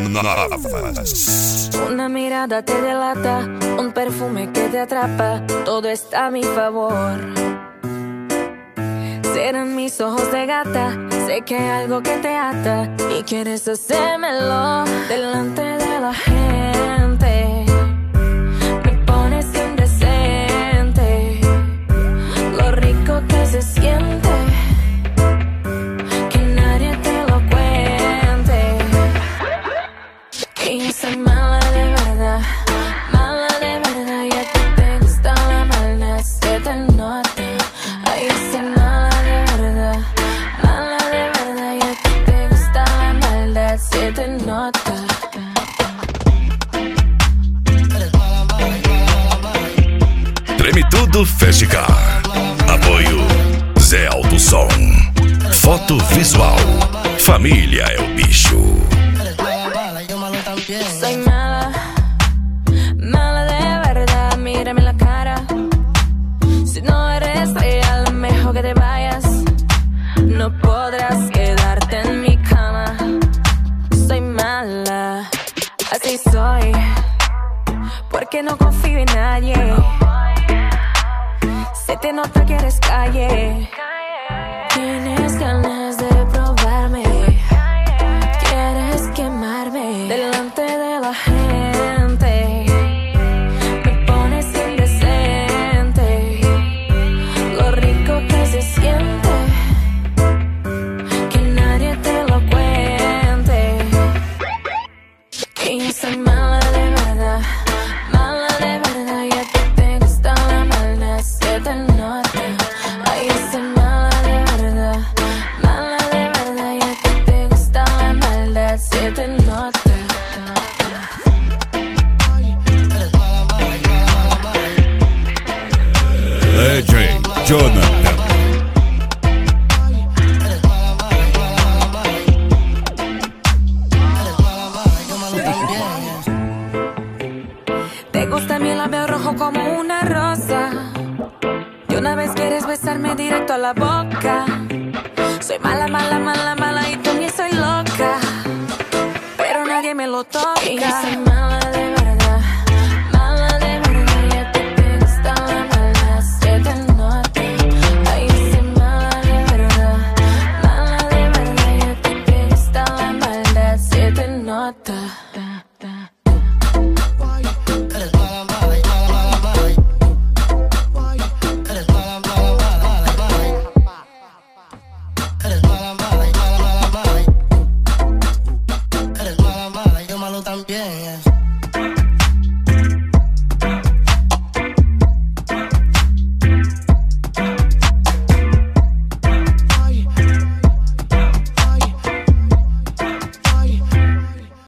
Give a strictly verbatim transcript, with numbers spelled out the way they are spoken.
Navas. Una mirada te delata, un perfume que te atrapa, todo está a mi favor. Serán mis ojos de gata, sé que hay algo que te ata y quieres hacérmelo delante de la gente. Me pones indecente, lo rico que se siente, que nadie te lo cuente. Que yo soy mala de verdad, mala de verdad, y a ti te gusta la maldad, se te nota. Ay, yo soy mala de verdad, mala de verdad, y a ti te gusta la maldad, se te nota. Treme Tudo Festicar. Apoio Zé Alto Som. Foto visual. Família é o bicho. Soy mala, mala de verdad, mírame la cara. Si no eres real, mejor que te vayas. No podrás quedarte en mi cama. Soy mala, así soy, porque no confío en nadie. Se te nota que eres calle. Tienes ganas de probarme, quieres quemarme delante de la gente. Me pones indecente, lo rico que se siente, que nadie te lo cuente. Que yo soy mala de verdad, mala de verdad, y a ti te gusta la maldad, se te nota. Ay, yo soy mala de verdad, mala de verdad, y a ti te gusta la maldad, se te nota. D J Jonathan. Te gusta mi labio rojo como una rosa, y una vez quieres besarme directo a la boca. Soy mala, mala, mala,